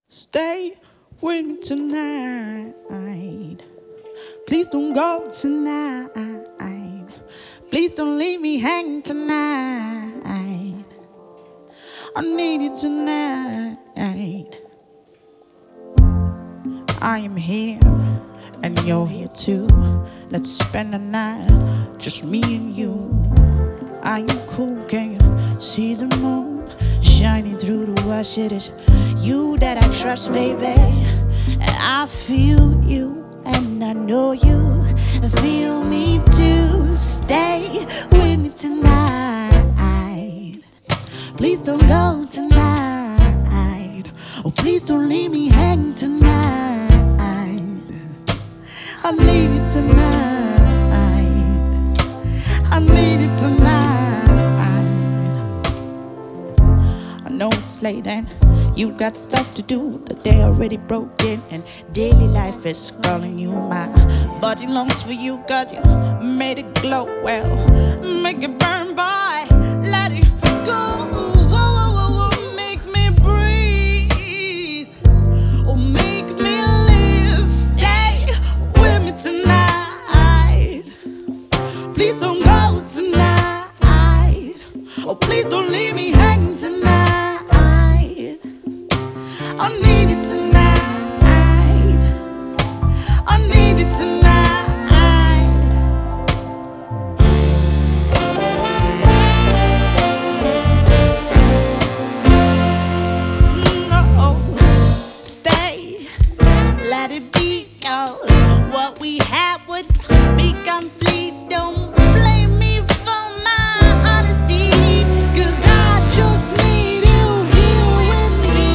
Stay with me tonight. Please don't go tonight. Please don't leave me hanging tonight. I need you tonight. I am here and you're here too. Let's spend the night, just me and you. Are you cool? Can you see the moon shining through the wash? It is you that I trust, baby. And I feel you, and I know you feel me too. Stay with me tonight. Please don't go tonight. Oh, please don't leave me hanging tonight. I need it tonight. I need it tonight. I know it's late and you got stuff to do. The day already broken and daily life is calling you. My body longs for you 'cause you made it glow. Well, make it burn, boy. Let it go. Make me breathe. Oh, make me live. Stay with me tonight. Please don't go tonight. Oh, please don't leave me hanging tonight. I need it tonight. I need it tonight. No, stay, let it be, 'cause what we had would be complete. Don't blame me for my honesty, 'cause I just need you here with me.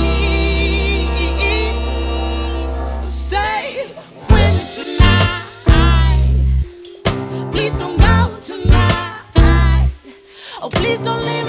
Stay with me tonight. Please don't go tonight. Oh, please don't leave